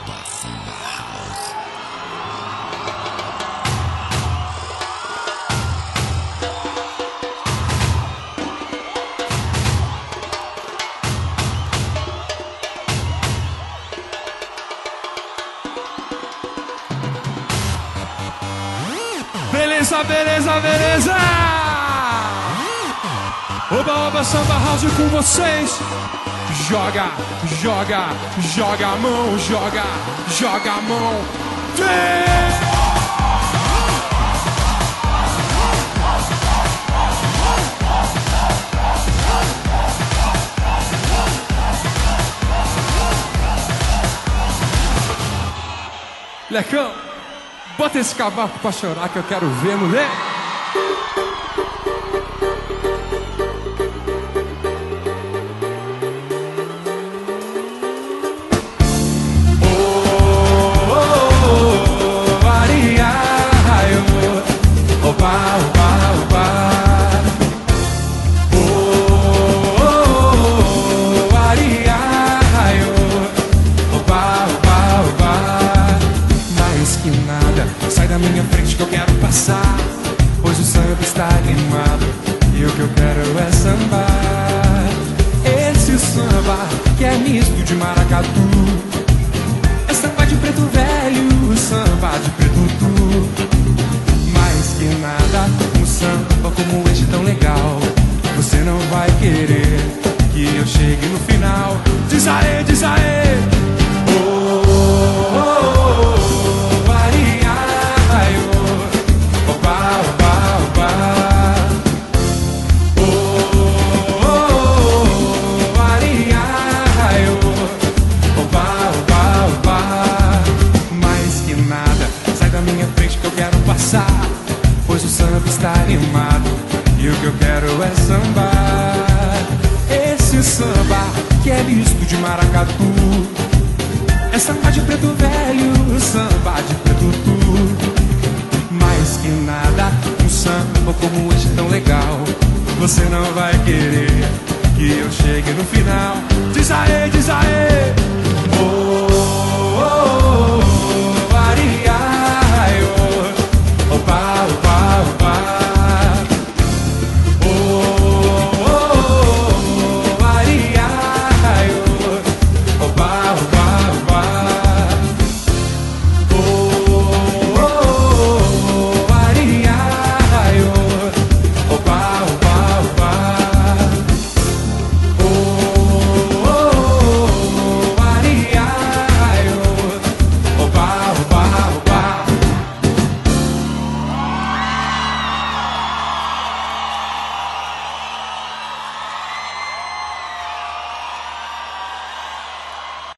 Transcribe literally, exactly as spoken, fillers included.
Beleza, beleza, beleza! Oba, oba, samba house com vocês. Joga, joga, joga a mão, joga, joga a mão. Tem! Lecão, bota esse cavaco pra chorar que eu quero ver, mulher. Minha frente que eu quero passar, pois o samba está animado e o que eu quero é sambar. Esse samba que é misto de maracatu, é samba de preto velho, samba de preto tu. Mais que nada, um samba como este tão legal, você não vai querer que eu chegue no final. Diz aê, diz aê. Oh, oh, oh, oh. Pois o samba está animado e o que eu quero é sambar. Esse samba que é misto de maracatu, é samba de preto velho, samba de preto tu. Mais que nada, um samba como este tão legal, você não vai querer que eu chegue no final. Diz aê, diz aê.